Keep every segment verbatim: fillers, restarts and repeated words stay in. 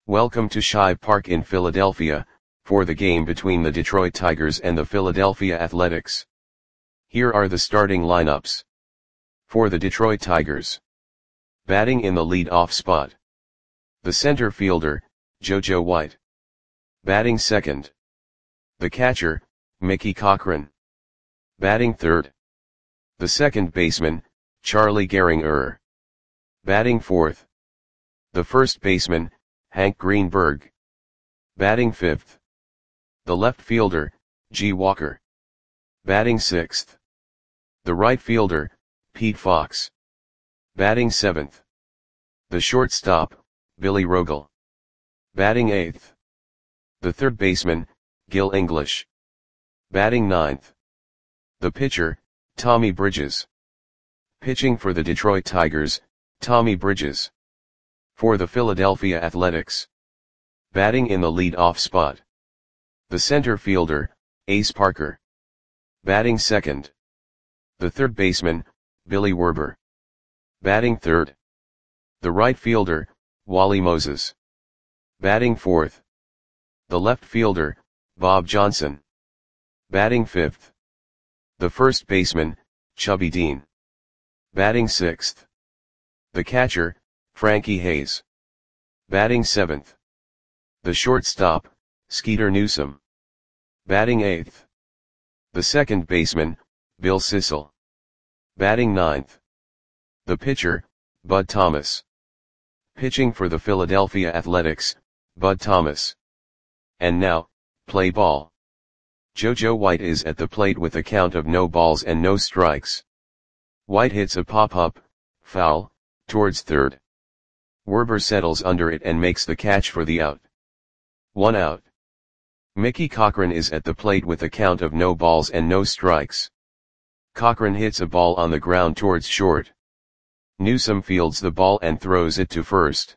Welcome to Shive Park in Philadelphia, for the game between the Detroit Tigers and the Philadelphia Athletics. Here are the starting lineups. For the Detroit Tigers. Batting in the lead-off spot. The center fielder, JoJo White. Batting second. The catcher, Mickey Cochrane. Batting third. The second baseman, Charlie Gehringer. Batting fourth. The first baseman, Hank Greenberg. Batting fifth. The left fielder, G. Walker. Batting sixth. The right fielder, Pete Fox. Batting seventh. The shortstop, Billy Rogel. Batting eighth. The third baseman, Gil English. Batting ninth. The pitcher, Tommy Bridges. Pitching for the Detroit Tigers, Tommy Bridges. For the Philadelphia Athletics. Batting in the lead-off spot. The center fielder, Ace Parker. Batting second. The third baseman, Billy Werber. Batting third. The right fielder, Wally Moses. Batting fourth. The left fielder, Bob Johnson. Batting fifth. The first baseman, Chubby Dean. Batting sixth. The catcher, Frankie Hayes. Batting seventh. The shortstop, Skeeter Newsome. Batting eighth. The second baseman, Bill Sissel. Batting ninth. The pitcher, Bud Thomas. Pitching for the Philadelphia Athletics, Bud Thomas. And now, play ball. JoJo White is at the plate with a count of no balls and no strikes. White hits a pop-up, foul, towards third. Werber settles under it and makes the catch for the out. One out. Mickey Cochrane is at the plate with a count of no balls and no strikes. Cochrane hits a ball on the ground towards short. Newsome fields the ball and throws it to first.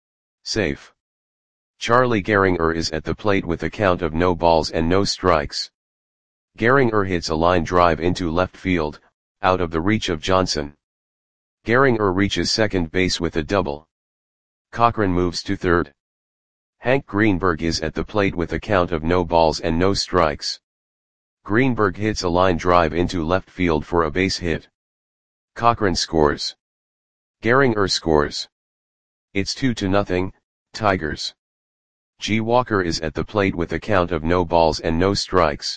Safe. Charlie Gehringer is at the plate with a count of no balls and no strikes. Gehringer hits a line drive into left field, out of the reach of Johnson. Gehringer reaches second base with a double. Cochrane moves to third. Hank Greenberg is at the plate with a count of no balls and no strikes. Greenberg hits a line drive into left field for a base hit. Cochrane scores. Gehringer scores. It's two to nothing, Tigers. G. Walker is at the plate with a count of no balls and no strikes.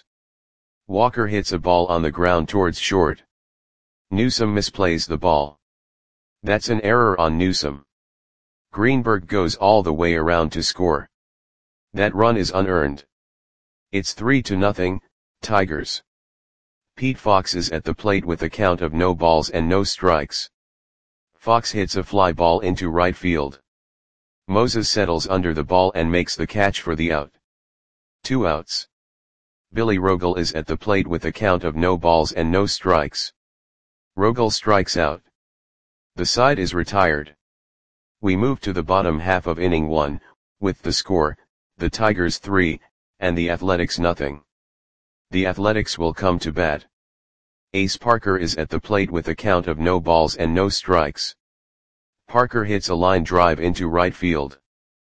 Walker hits a ball on the ground towards short. Newsome misplays the ball. That's an error on Newsome. Greenberg goes all the way around to score. That run is unearned. It's three to nothing, Tigers. Pete Fox is at the plate with a count of no balls and no strikes. Fox hits a fly ball into right field. Moses settles under the ball and makes the catch for the out. Two outs. Billy Rogel is at the plate with a count of no balls and no strikes. Rogel strikes out. The side is retired. We move to the bottom half of inning one, with the score, the Tigers three, and the Athletics nothing. The Athletics will come to bat. Ace Parker is at the plate with a count of no balls and no strikes. Parker hits a line drive into right field.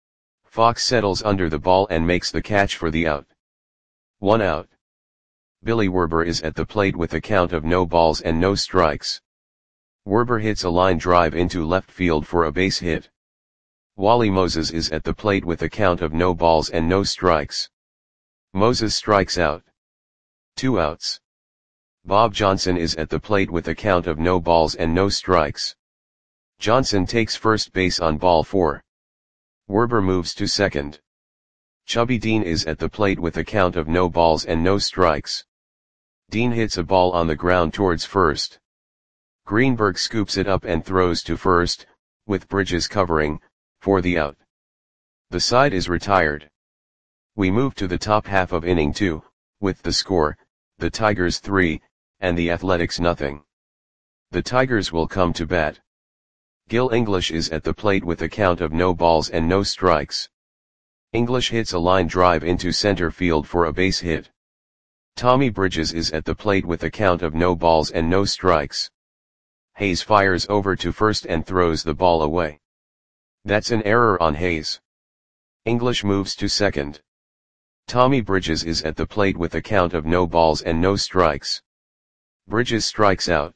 Fox settles under the ball and makes the catch for the out. One out. Billy Werber is at the plate with a count of no balls and no strikes. Werber hits a line drive into left field for a base hit. Wally Moses is at the plate with a count of no balls and no strikes. Moses strikes out. Two outs. Bob Johnson is at the plate with a count of no balls and no strikes. Johnson takes first base on ball four. Werber moves to second. Chubby Dean is at the plate with a count of no balls and no strikes. Dean hits a ball on the ground towards first. Greenberg scoops it up and throws to first, with Bridges covering, for the out. The side is retired. We move to the top half of inning two, with the score, the Tigers three, and the Athletics nothing. The Tigers will come to bat. Gil English is at the plate with a count of no balls and no strikes. English hits a line drive into center field for a base hit. Tommy Bridges is at the plate with a count of no balls and no strikes. Hayes fires over to first and throws the ball away. That's an error on Hayes. English moves to second. Tommy Bridges is at the plate with a count of no balls and no strikes. Bridges strikes out.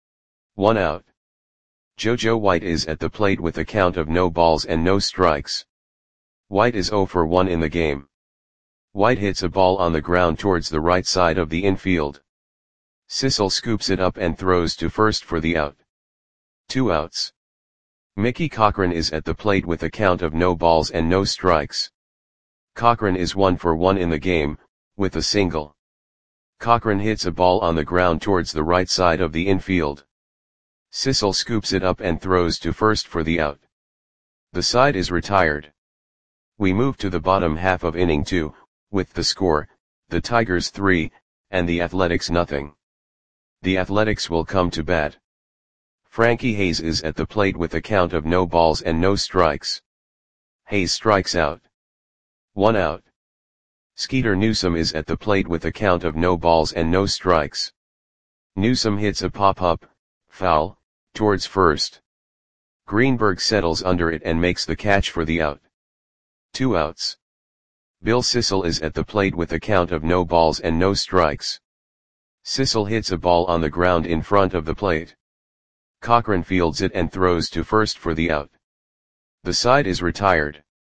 One out. Jojo White is at the plate with a count of no balls and no strikes. White is zero for one in the game. White hits a ball on the ground towards the right side of the infield. Sissel scoops it up and throws to first for the out. Two outs. Mickey Cochrane is at the plate with a count of no balls and no strikes. Cochrane is one for one in the game, with a single. Cochrane hits a ball on the ground towards the right side of the infield. Sissel scoops it up and throws to first for the out. The side is retired. We move to the bottom half of inning two, with the score, the Tigers three, and the Athletics nothing. The Athletics will come to bat. Frankie Hayes is at the plate with a count of no balls and no strikes. Hayes strikes out. One out. Skeeter Newsome is at the plate with a count of no balls and no strikes. Newsome hits a pop-up, foul, towards first. Greenberg settles under it and makes the catch for the out. Two outs. Bill Sissel is at the plate with a count of no balls and no strikes. Sissel hits a ball on the ground in front of the plate. Cochrane fields it and throws to first for the out. The side is retired.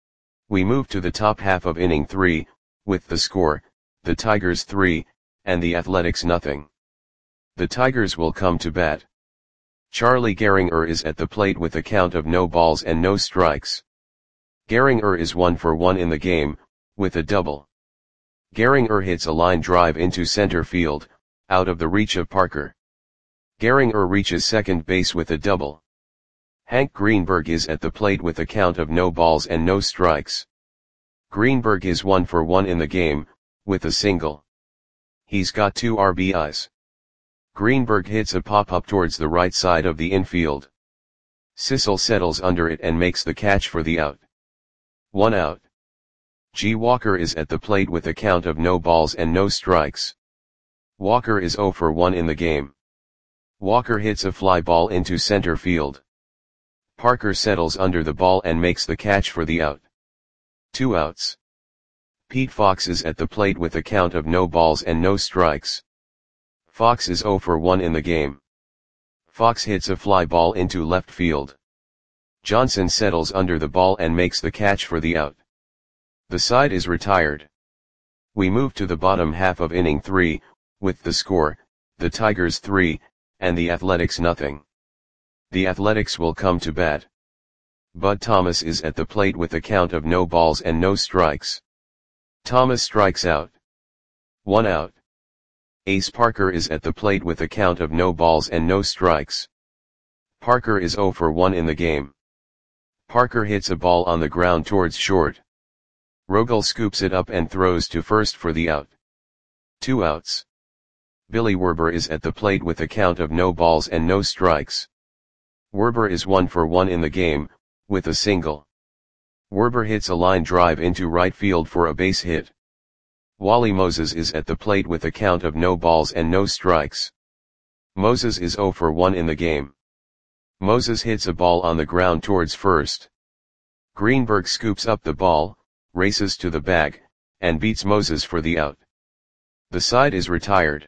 We move to the top half of inning three, with the score, the Tigers three, and the Athletics nothing. The Tigers will come to bat. Charlie Gehringer is at the plate with a count of no balls and no strikes. Gehringer is one for one in the game, with a double. Gehringer hits a line drive into center field, out of the reach of Parker. Gehringer reaches second base with a double. Hank Greenberg is at the plate with a count of no balls and no strikes. Greenberg is one for one in the game, with a single. He's got two R B Is. Greenberg hits a pop-up towards the right side of the infield. Sissel settles under it and makes the catch for the out. One out. G. Walker is at the plate with a count of no balls and no strikes. Walker is zero for one in the game. Walker hits a fly ball into center field. Parker settles under the ball and makes the catch for the out. Two outs. Pete Fox is at the plate with a count of no balls and no strikes. Fox is zero for one in the game. Fox hits a fly ball into left field. Johnson settles under the ball and makes the catch for the out. The side is retired. We move to the bottom half of inning three, with the score, the Tigers three, and the Athletics nothing. The Athletics will come to bat. Bud Thomas is at the plate with a count of no balls and no strikes. Thomas strikes out. One out. Ace Parker is at the plate with a count of no balls and no strikes. Parker is zero for one in the game. Parker hits a ball on the ground towards short. Rogel scoops it up and throws to first for the out. Two outs. Billy Werber is at the plate with a count of no balls and no strikes. Werber is one for one in the game, with a single. Werber hits a line drive into right field for a base hit. Wally Moses is at the plate with a count of no balls and no strikes. Moses is zero for one in the game. Moses hits a ball on the ground towards first. Greenberg scoops up the ball, races to the bag, and beats Moses for the out. The side is retired.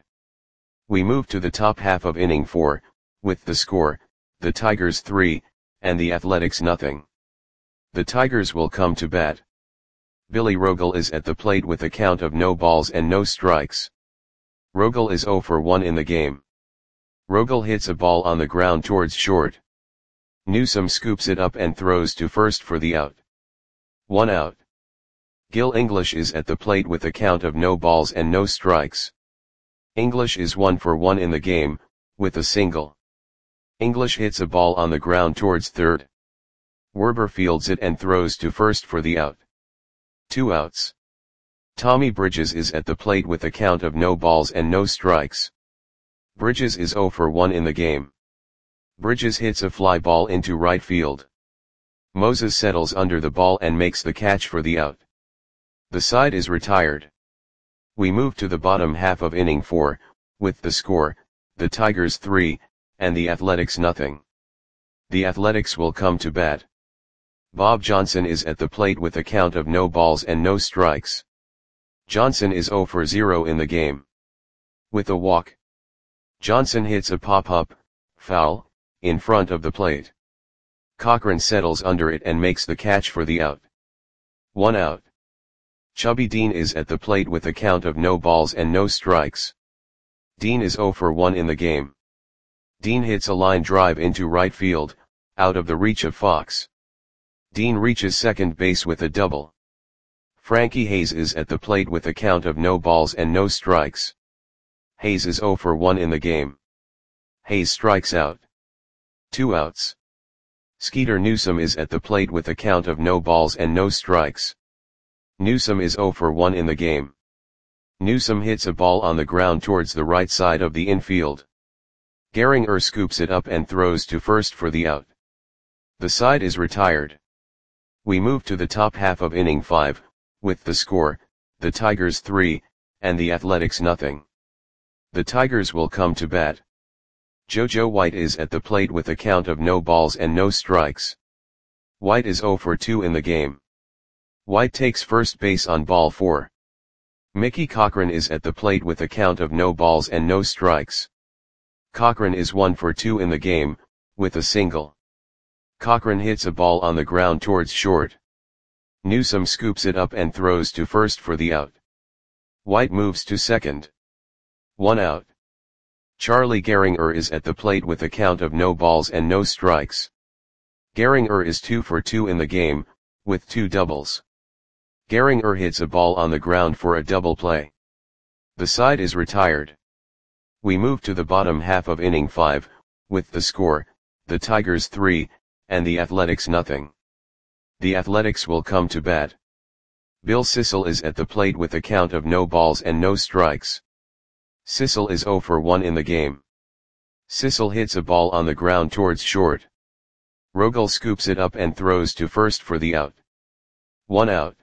We move to the top half of inning four, with the score, the Tigers three, and the Athletics nothing. The Tigers will come to bat. Billy Rogel is at the plate with a count of no balls and no strikes. Rogel is zero for one in the game. Rogel hits a ball on the ground towards short. Newsome scoops it up and throws to first for the out. One out. Gil English is at the plate with a count of no balls and no strikes. English is one for one in the game, with a single. English hits a ball on the ground towards third. Werber fields it and throws to first for the out. Two outs. Tommy Bridges is at the plate with a count of no balls and no strikes. Bridges is zero for one in the game. Bridges hits a fly ball into right field. Moses settles under the ball and makes the catch for the out. The side is retired. We move to the bottom half of inning four, with the score, the Tigers three, and the Athletics nothing. The Athletics will come to bat. Bob Johnson is at the plate with a count of no balls and no strikes. Johnson is zero for zero in the game. With a walk, Johnson hits a pop-up, foul, in front of the plate. Cochran settles under it and makes the catch for the out. One out. Chubby Dean is at the plate with a count of no balls and no strikes. Dean is zero for one in the game. Dean hits a line drive into right field, out of the reach of Fox. Dean reaches second base with a double. Frankie Hayes is at the plate with a count of no balls and no strikes. Hayes is zero for one in the game. Hayes strikes out. Two outs. Skeeter Newsome is at the plate with a count of no balls and no strikes. Newsome is zero for one in the game. Newsome hits a ball on the ground towards the right side of the infield. Gehringer scoops it up and throws to first for the out. The side is retired. We move to the top half of inning five, with the score, the Tigers three, and the Athletics nothing. The Tigers will come to bat. JoJo White is at the plate with a count of no balls and no strikes. White is zero for two in the game. White takes first base on ball four. Mickey Cochran is at the plate with a count of no balls and no strikes. Cochran is one for two in the game, with a single. Cochran hits a ball on the ground towards short. Newsome scoops it up and throws to first for the out. White moves to second. One out. Charlie Gehringer is at the plate with a count of no balls and no strikes. Gehringer is two for two in the game, with two doubles. Gehringer hits a ball on the ground for a double play. The side is retired. We move to the bottom half of inning five, with the score, the Tigers three, and the Athletics nothing. The Athletics will come to bat. Bill Sissel is at the plate with a count of no balls and no strikes. Sissel is zero for one in the game. Sissel hits a ball on the ground towards short. Rogel scoops it up and throws to first for the out. One out.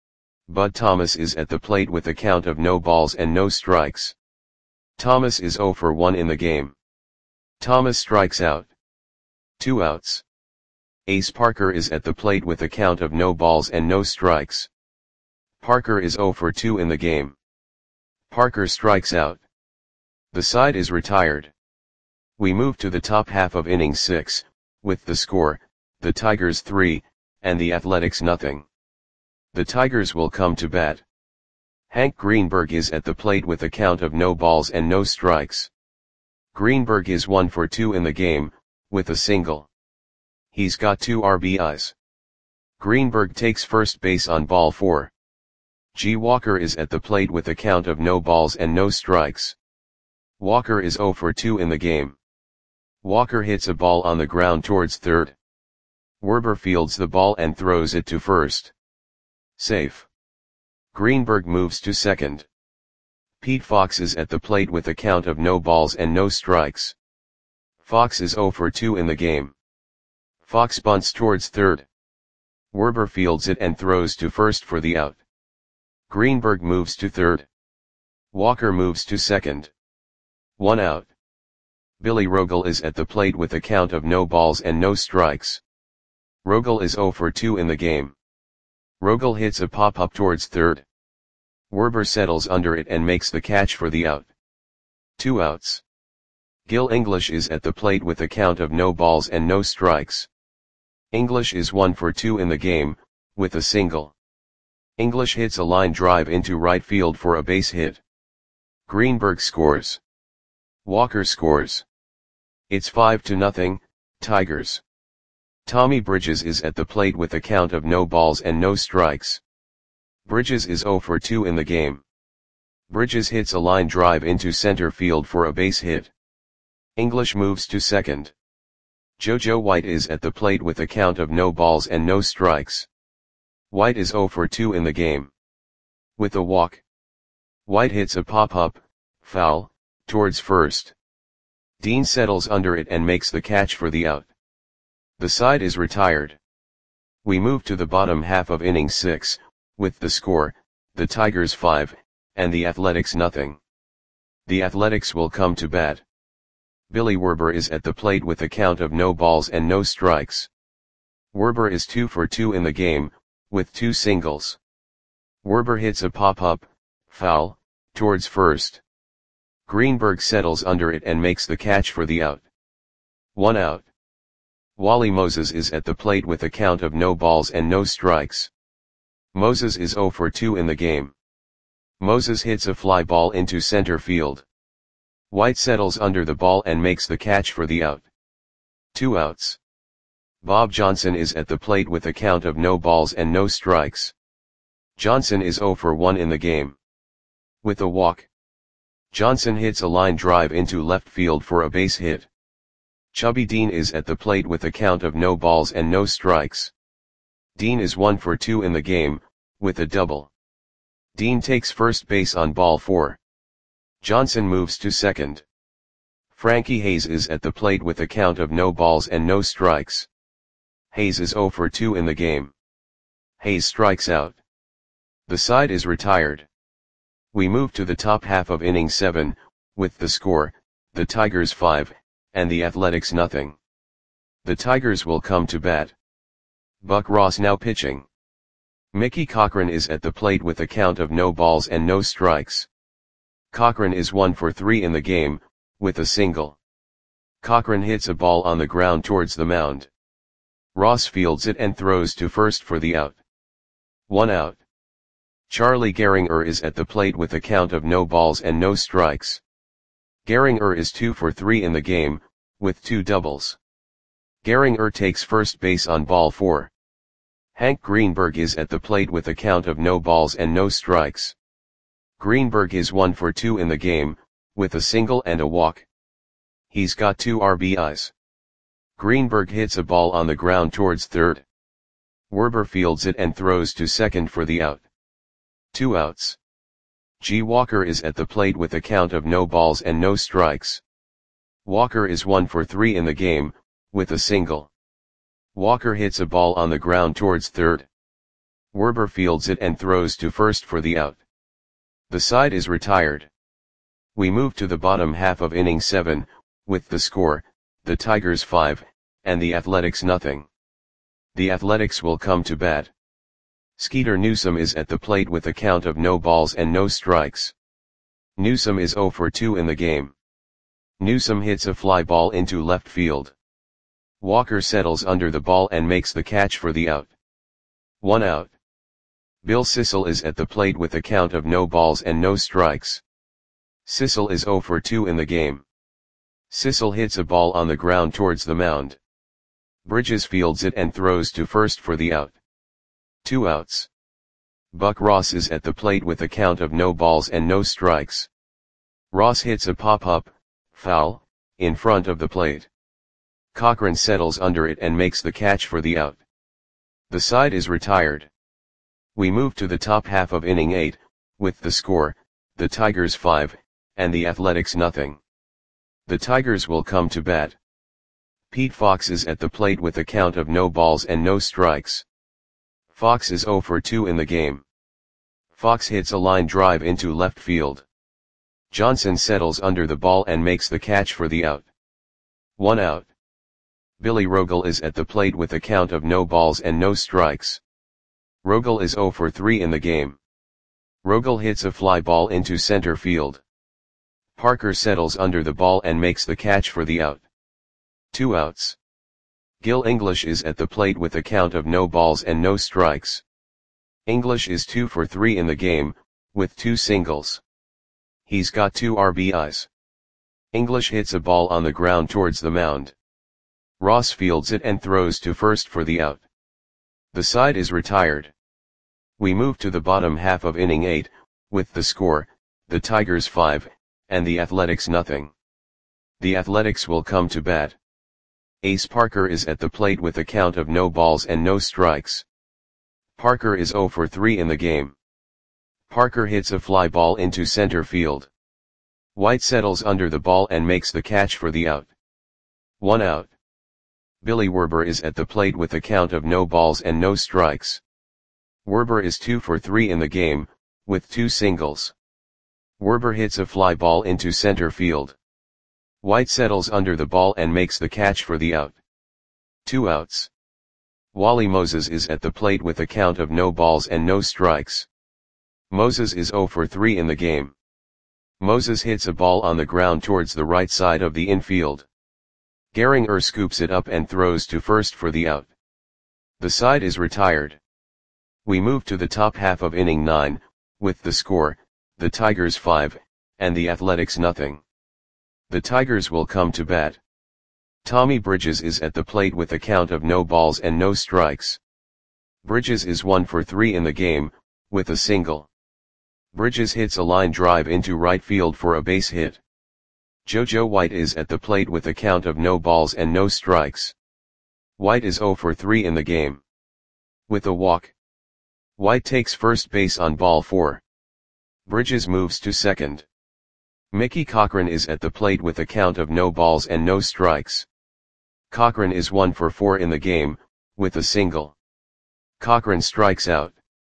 Bud Thomas is at the plate with a count of no balls and no strikes. Thomas is zero for one in the game. Thomas strikes out. Two outs. Ace Parker is at the plate with a count of no balls and no strikes. Parker is zero for two in the game. Parker strikes out. The side is retired. We move to the top half of inning six, with the score, the Tigers three, and the Athletics nothing. The Tigers will come to bat. Hank Greenberg is at the plate with a count of no balls and no strikes. Greenberg is one for two in the game, with a single. He's got two R B Is. Greenberg takes first base on ball four. G. Walker is at the plate with a count of no balls and no strikes. Walker is zero for two in the game. Walker hits a ball on the ground towards third. Werber fields the ball and throws it to first. Safe. Greenberg moves to second. Pete Fox is at the plate with a count of no balls and no strikes. Fox is zero for two in the game. Fox bunts towards third. Werber fields it and throws to first for the out. Greenberg moves to third. Walker moves to second. One out. Billy Rogel is at the plate with a count of no balls and no strikes. Rogel is zero for two in the game. Rogel hits a pop-up towards third. Werber settles under it and makes the catch for the out. Two outs. Gil English is at the plate with a count of no balls and no strikes. English is one for two in the game, with a single. English hits a line drive into right field for a base hit. Greenberg scores. Walker scores. It's five to nothing, Tigers. Tommy Bridges is at the plate with a count of no balls and no strikes. Bridges is zero for two in the game. Bridges hits a line drive into center field for a base hit. English moves to second. JoJo White is at the plate with a count of no balls and no strikes. White is zero for two in the game. With a walk, White hits a pop-up, foul, towards first. Dean settles under it and makes the catch for the out. The side is retired. We move to the bottom half of inning six, with the score, the Tigers five, and the Athletics nothing. The Athletics will come to bat. Billy Werber is at the plate with a count of no balls and no strikes. Werber is two for two in the game, with two singles. Werber hits a pop-up, foul, towards first. Greenberg settles under it and makes the catch for the out. One out. Wally Moses is at the plate with a count of no balls and no strikes. Moses is zero for two in the game. Moses hits a fly ball into center field. White settles under the ball and makes the catch for the out. Two outs. Bob Johnson is at the plate with a count of no balls and no strikes. Johnson is zero for one in the game. With a walk. Johnson hits a line drive into left field for a base hit. Chubby Dean is at the plate with a count of no balls and no strikes. Dean is one for two in the game, with a double. Dean takes first base on ball four. Johnson moves to second. Frankie Hayes is at the plate with a count of no balls and no strikes. Hayes is zero for two in the game. Hayes strikes out. The side is retired. We move to the top half of inning seven, with the score, the Tigers five, and the Athletics nothing. The Tigers will come to bat. Buck Ross now pitching. Mickey Cochran is at the plate with a count of no balls and no strikes. Cochran is one for three in the game, with a single. Cochran hits a ball on the ground towards the mound. Ross fields it and throws to first for the out. One out. Charlie Gehringer is at the plate with a count of no balls and no strikes. Gehringer is two for three in the game, with two doubles. Gehringer takes first base on ball four. Hank Greenberg is at the plate with a count of no balls and no strikes. Greenberg is one for two in the game, with a single and a walk. He's got two R B Is. Greenberg hits a ball on the ground towards third. Werber fields it and throws to second for the out. Two outs. G. Walker is at the plate with a count of no balls and no strikes. Walker is one for three in the game, with a single. Walker hits a ball on the ground towards third. Werber fields it and throws to first for the out. The side is retired. We move to the bottom half of inning seven, with the score, the Tigers five, and the Athletics nothing. The Athletics will come to bat. Skeeter Newsom is at the plate with a count of no balls and no strikes. Newsom is zero for two in the game. Newsom hits a fly ball into left field. Walker settles under the ball and makes the catch for the out. One out. Bill Sissel is at the plate with a count of no balls and no strikes. Sissel is zero for two in the game. Sissel hits a ball on the ground towards the mound. Bridges fields it and throws to first for the out. Two outs. Buck Ross is at the plate with a count of no balls and no strikes. Ross hits a pop-up, foul, in front of the plate. Cochran settles under it and makes the catch for the out. The side is retired. We move to the top half of inning eight, with the score, the Tigers five, and the Athletics nothing. The Tigers will come to bat. Pete Fox is at the plate with a count of no balls and no strikes. Fox is zero for two in the game. Fox hits a line drive into left field. Johnson settles under the ball and makes the catch for the out. One out. Billy Rogel is at the plate with a count of no balls and no strikes. Rogel is zero for three in the game. Rogel hits a fly ball into center field. Parker settles under the ball and makes the catch for the out. Two outs. Gil English is at the plate with a count of no balls and no strikes. English is two for three in the game, with two singles. He's got two R B Is. English hits a ball on the ground towards the mound. Ross fields it and throws to first for the out. The side is retired. We move to the bottom half of inning eight, with the score, the Tigers five, and the Athletics nothing. The Athletics will come to bat. Ace Parker is at the plate with a count of no balls and no strikes. Parker is zero for three in the game. Parker hits a fly ball into center field. White settles under the ball and makes the catch for the out. One out. Billy Werber is at the plate with a count of no balls and no strikes. Werber is two for three in the game, with two singles. Werber hits a fly ball into center field. White settles under the ball and makes the catch for the out. Two outs. Wally Moses is at the plate with a count of no balls and no strikes. Moses is zero for three in the game. Moses hits a ball on the ground towards the right side of the infield. Gehringer scoops it up and throws to first for the out. The side is retired. We move to the top half of inning nine, with the score, the Tigers five, and the Athletics nothing. The Tigers will come to bat. Tommy Bridges is at the plate with a count of no balls and no strikes. Bridges is one for three in the game, with a single. Bridges hits a line drive into right field for a base hit. JoJo White is at the plate with a count of no balls and no strikes. White is zero for three in the game. With a walk. White takes first base on ball four. Bridges moves to second. Mickey Cochrane is at the plate with a count of no balls and no strikes. Cochrane is one for four in the game, with a single. Cochrane strikes out.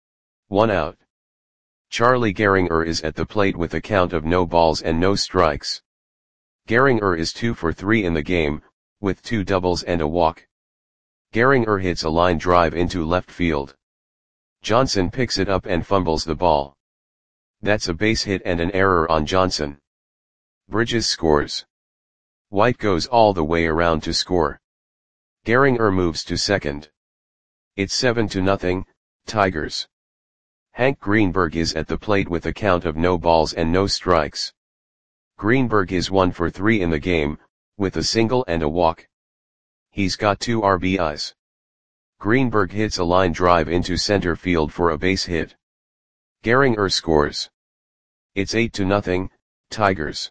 One out. Charlie Gehringer is at the plate with a count of no balls and no strikes. Gehringer is two for three in the game, with two doubles and a walk. Gehringer hits a line drive into left field. Johnson picks it up and fumbles the ball. That's a base hit and an error on Johnson. Bridges scores. White goes all the way around to score. Gehringer moves to second. It's seven to nothing, Tigers. Hank Greenberg is at the plate with a count of no balls and no strikes. Greenberg is one for three in the game, with a single and a walk. He's got two R B Is. Greenberg hits a line drive into center field for a base hit. Gehringer scores. It's eight to nothing, Tigers.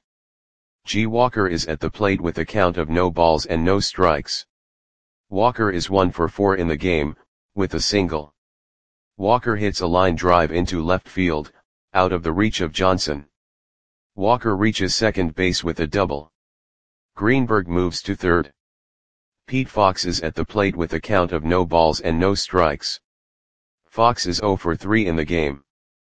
G. Walker is at the plate with a count of no balls and no strikes. Walker is one for four in the game, with a single. Walker hits a line drive into left field, out of the reach of Johnson. Walker reaches second base with a double. Greenberg moves to third. Pete Fox is at the plate with a count of no balls and no strikes. Fox is zero for three in the game.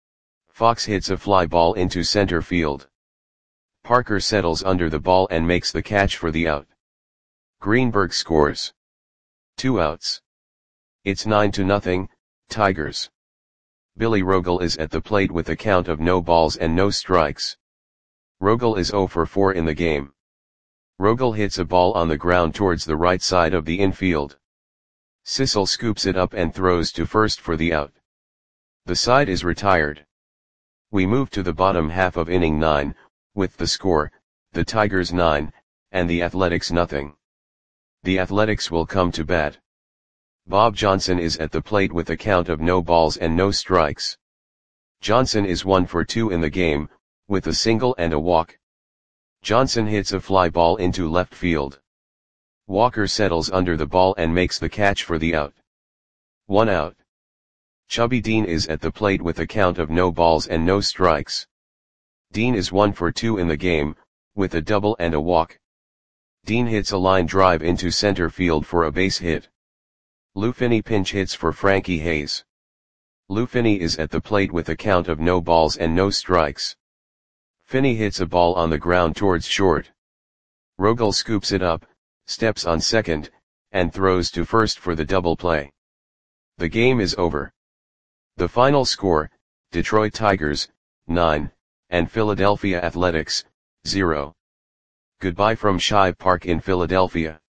Fox hits a fly ball into center field. Parker settles under the ball and makes the catch for the out. Greenberg scores. Two outs. It's nine to nothing, Tigers. Billy Rogel is at the plate with a count of no balls and no strikes. Rogel is zero for four in the game. Rogel hits a ball on the ground towards the right side of the infield. Sissel scoops it up and throws to first for the out. The side is retired. We move to the bottom half of inning nine, with the score, the Tigers nine, and the Athletics nothing. The Athletics will come to bat. Bob Johnson is at the plate with a count of no balls and no strikes. Johnson is one for two in the game, with a single and a walk. Johnson hits a fly ball into left field. Walker settles under the ball and makes the catch for the out. One out. Chubby Dean is at the plate with a count of no balls and no strikes. Dean is one for two in the game, with a double and a walk. Dean hits a line drive into center field for a base hit. Lou Finney pinch hits for Frankie Hayes. Lou Finney is at the plate with a count of no balls and no strikes. Finney hits a ball on the ground towards short. Rogel scoops it up, steps on second, and throws to first for the double play. The game is over. The final score, Detroit Tigers, nine, and Philadelphia Athletics, zero. Goodbye from Shibe Park in Philadelphia.